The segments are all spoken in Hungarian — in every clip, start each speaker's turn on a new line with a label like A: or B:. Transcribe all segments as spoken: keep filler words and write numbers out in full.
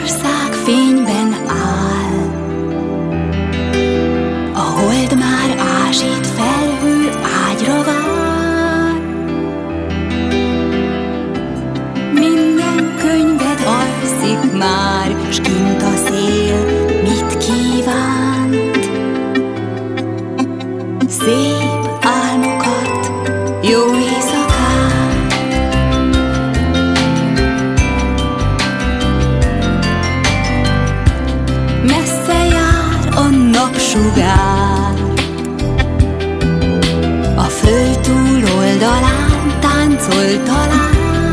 A: ország fényben áll, a hold már ásít, felhő ágyra vár. Minden könyved alszik már, s kint a szél mit kívánt? Szép álmokat, jó éjszakát. Messze jár a napsugár, a föld túloldalán táncol talán.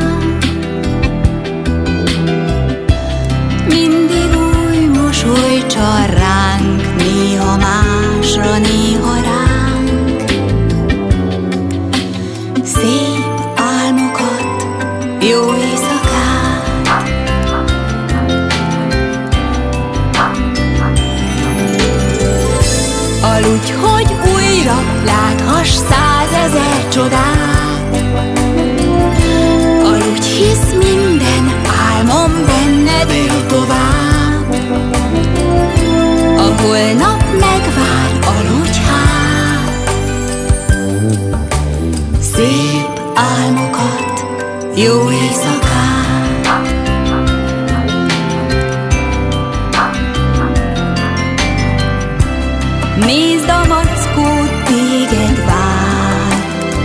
A: Mindig új mosoly csal ránk, néha másra, néha ránk. Szép álmokat, jó éjszakát. Aludj, hogy újra láthass százezer csodát. Aludj, hisz minden álmom benned él tovább. A holnap megvár, aludj hát. Szép álmokat, jó éjszakát. Nézd, a mackó téged vár,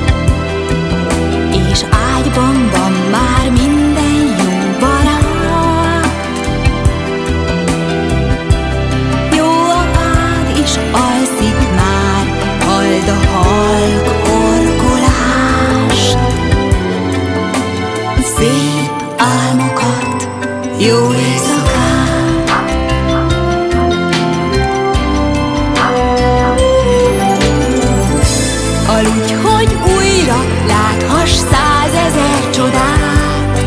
A: és ágyban van már minden jó barát. Jó apád is alszik már, halld a halk orkolást. Szép álmokat, jó éjszakát. Aludj, hogy újra láthass százezer csodát.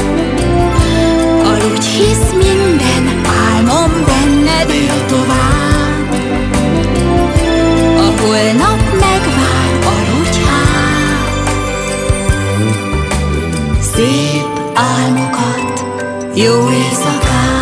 A: Aludj, hisz minden álmom benned él tovább. A holnap megvár, aludj hát. Szép álmokat, jó éjszakát.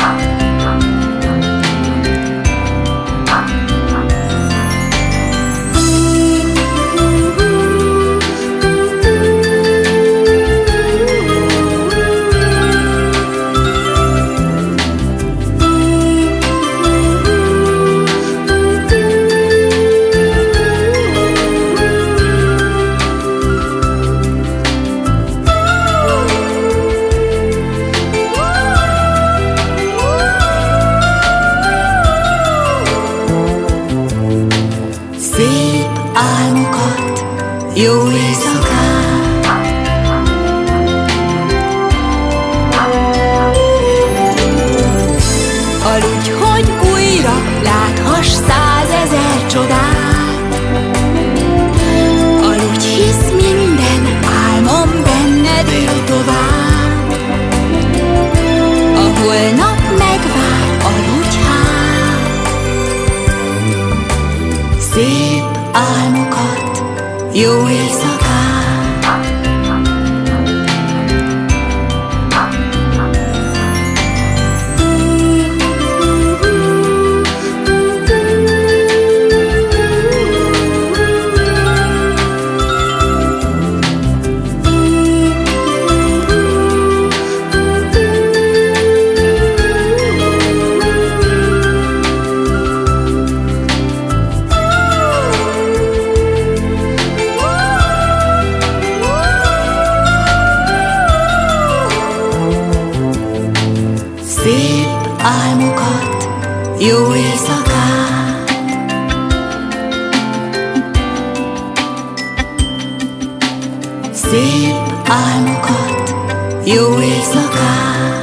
A: Szép álmokat, jó éjszakát. Aludj, hogy újra láthass százezer csodát. Aludj, hisz minden álmom benned él tovább. A holnap megvár, aludj hát. Szép álmokat, jó éjszakát. Szép álmokat, jó éjszakát. Szép álmokat, jó éjszakát.